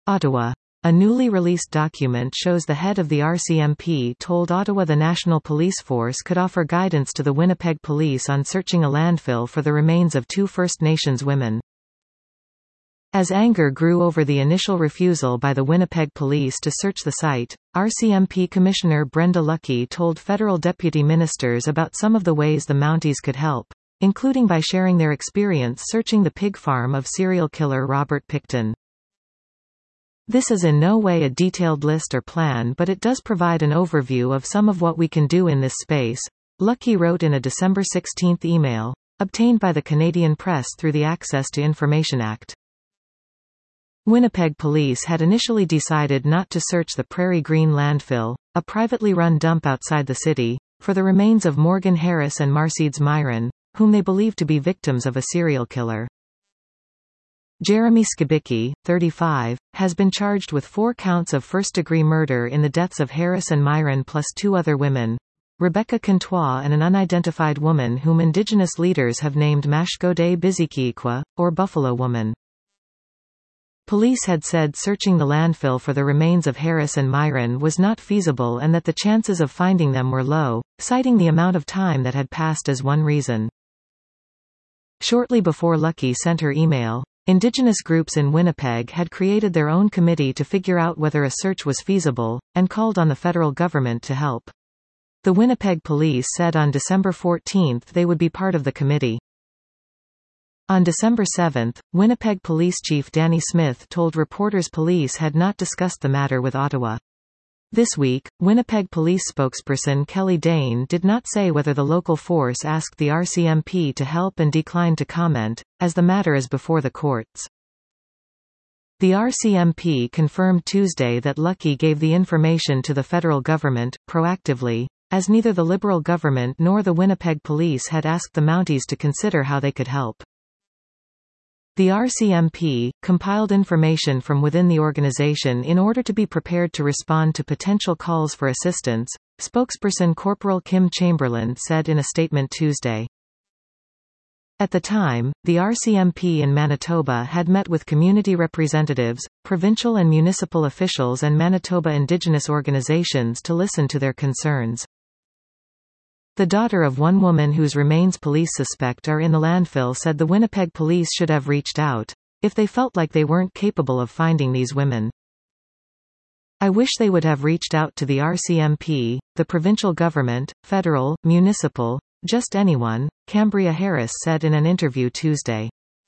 Ottawa. A newly released document shows the head of the RCMP told Ottawa the National Police Force could offer guidance to the Winnipeg Police on searching a landfill for the remains of 2 First Nations women. As anger grew over the initial refusal by the Winnipeg Police to search the site, RCMP Commissioner Brenda Lucki told federal deputy ministers about some of the ways the Mounties could help, including by sharing their experience searching the pig farm of serial killer Robert Pickton. This is in no way a detailed list or plan, but it does provide an overview of some of what we can do in this space, Lucki wrote in a December 16 email, obtained by the Canadian Press through the Access to Information Act. Winnipeg Police had initially decided not to search the Prairie Green landfill, a privately run dump outside the city, for the remains of Morgan Harris and Marcedes Myron, whom they believed to be victims of a serial killer. Jeremy Skibicki, 35, has been charged with 4 counts of first-degree murder in the deaths of Harris and Myron plus 2 other women, Rebecca Contois and an unidentified woman whom Indigenous leaders have named Mashkode Bizikiikwa, or Buffalo Woman. Police had said searching the landfill for the remains of Harris and Myron was not feasible and that the chances of finding them were low, citing the amount of time that had passed as one reason. Shortly before Lucki sent her email, Indigenous groups in Winnipeg had created their own committee to figure out whether a search was feasible, and called on the federal government to help. The Winnipeg Police said on December 14 they would be part of the committee. On December 7, Winnipeg Police Chief Danny Smith told reporters police had not discussed the matter with Ottawa. This week, Winnipeg Police spokesperson Kelly Dane did not say whether the local force asked the RCMP to help and declined to comment, as the matter is before the courts. The RCMP confirmed Tuesday that Lucki gave the information to the federal government, proactively, as neither the Liberal government nor the Winnipeg Police had asked the Mounties to consider how they could help. The RCMP compiled information from within the organization in order to be prepared to respond to potential calls for assistance, spokesperson Corporal Kim Chamberlain said in a statement Tuesday. At the time, the RCMP in Manitoba had met with community representatives, provincial and municipal officials and Manitoba Indigenous organizations to listen to their concerns. The daughter of one woman whose remains police suspect are in the landfill said the Winnipeg Police should have reached out, if they felt like they weren't capable of finding these women. I wish they would have reached out to the RCMP, the provincial government, federal, municipal, just anyone, Cambria Harris said in an interview Tuesday.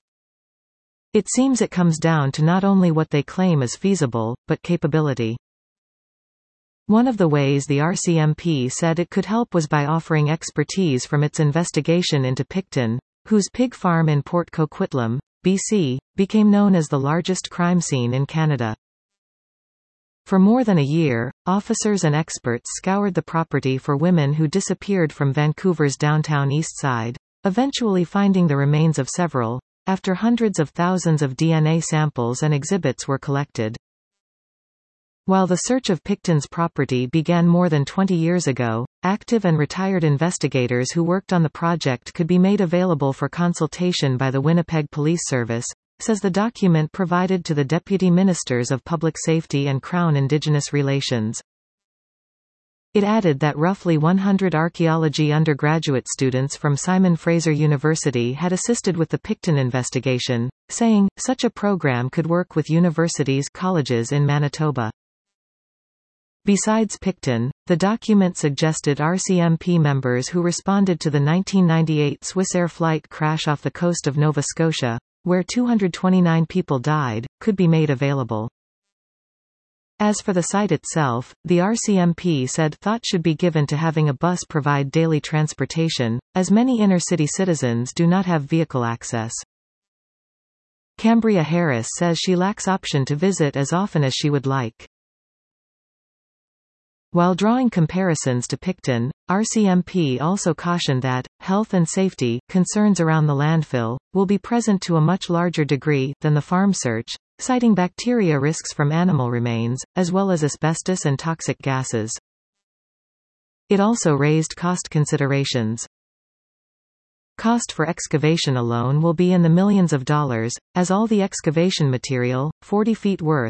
It seems it comes down to not only what they claim is feasible, but capability. One of the ways the RCMP said it could help was by offering expertise from its investigation into Pickton, whose pig farm in Port Coquitlam, BC, became known as the largest crime scene in Canada. For more than a year, officers and experts scoured the property for women who disappeared from Vancouver's downtown east side, eventually finding the remains of several, after hundreds of thousands of DNA samples and exhibits were collected. While the search of Pickton's property began more than 20 years ago, active and retired investigators who worked on the project could be made available for consultation by the Winnipeg Police Service, says the document provided to the Deputy Ministers of Public Safety and Crown Indigenous Relations. It added that roughly 100 archaeology undergraduate students from Simon Fraser University had assisted with the Pickton investigation, saying, such a program could work with universities colleges in Manitoba. Besides Pickton, the document suggested RCMP members who responded to the 1998 Swissair flight crash off the coast of Nova Scotia, where 229 people died, could be made available. As for the site itself, the RCMP said thought should be given to having a bus provide daily transportation, as many inner-city citizens do not have vehicle access. Cambria Harris says she lacks option to visit as often as she would like. While drawing comparisons to Pickton, RCMP also cautioned that, health and safety, concerns around the landfill, will be present to a much larger degree than the farm search, citing bacteria risks from animal remains, as well as asbestos and toxic gases. It also raised cost considerations. Cost for excavation alone will be in the millions of dollars, as all the excavation material, 40 feet worth,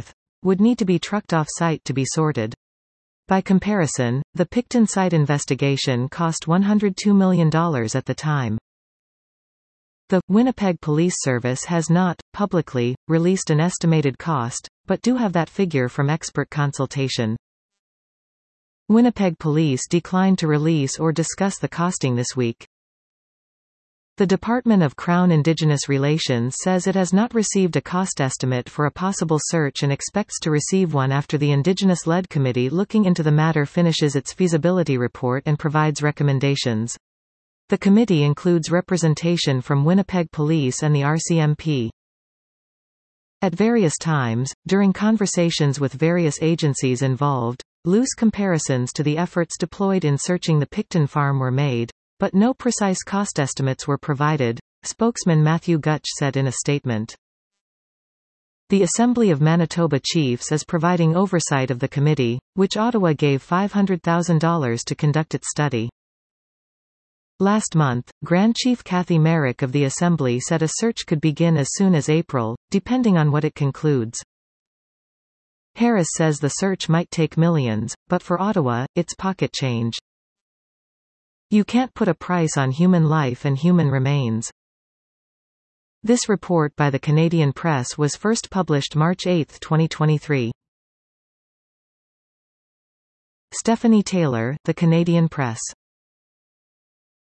would need to be trucked off-site to be sorted. By comparison, the Picton site investigation cost $102 million at the time. The Winnipeg Police Service has not, publicly, released an estimated cost, but do have that figure from expert consultation. Winnipeg Police declined to release or discuss the costing this week. The Department of Crown Indigenous Relations says it has not received a cost estimate for a possible search and expects to receive one after the Indigenous-led committee looking into the matter finishes its feasibility report and provides recommendations. The committee includes representation from Winnipeg Police and the RCMP. At various times, during conversations with various agencies involved, loose comparisons to the efforts deployed in searching the Picton farm were made, but no precise cost estimates were provided, spokesman Matthew Gutch said in a statement. The Assembly of Manitoba Chiefs is providing oversight of the committee, which Ottawa gave $500,000 to conduct its study. Last month, Grand Chief Cathy Merrick of the Assembly said a search could begin as soon as April, depending on what it concludes. Harris says the search might take millions, but for Ottawa, it's pocket change. You can't put a price on human life and human remains. This report by the Canadian Press was first published March 8, 2023. Stephanie Taylor, The Canadian Press.